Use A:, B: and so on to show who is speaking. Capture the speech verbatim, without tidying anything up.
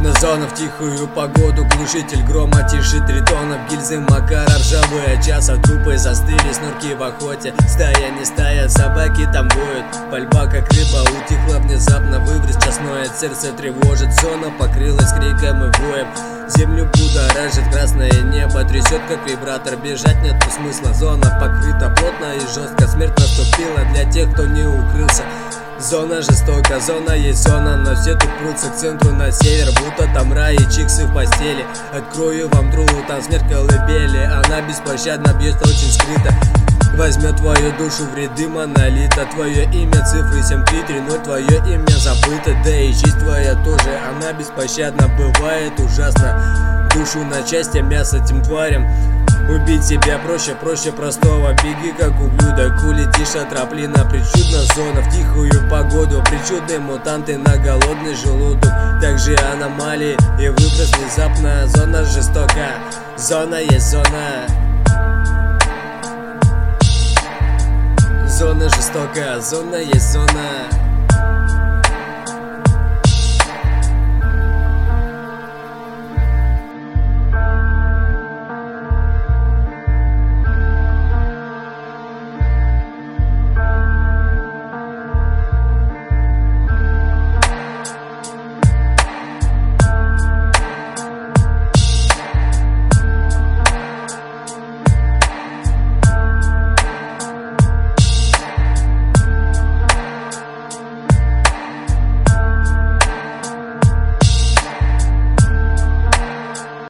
A: Холодная зона в тихую погоду, глушитель грома тишит тритонов, гильзы Макара ржавые, часа трупы застыли, снурки в охоте. Стая не стая, собаки там воют, пальба как рыба утихла внезапно, выброс честное, сердце тревожит. Зона покрылась криком и воем, землю будоражит красное небо, трясет как вибратор, бежать нету смысла. Зона покрыта плотно и жестко, смерть наступила для тех, кто не укрылся. Зона жестока, зона есть зона, но все тут прутся к центру на север, будто там рай и чиксы в постели. Открою вам трубу, там смерть колыбели, она беспощадно бьет очень скрыто. Возьмет твою душу в ряды монолита, твое имя цифры семь три три ноль, твое имя забыто, да и честь твоя тоже, она беспощадна, бывает ужасно. Душу на части, мясо тем тварям. Убить себя проще, проще простого. Беги как ублюдок, улетишь от трамплина. Причудна зона в тихую погоду, причудные мутанты на голодный желудок. Также аномалии и выброс внезапно. Зона жестока, зона есть зона. Зона жестока, зона есть зона.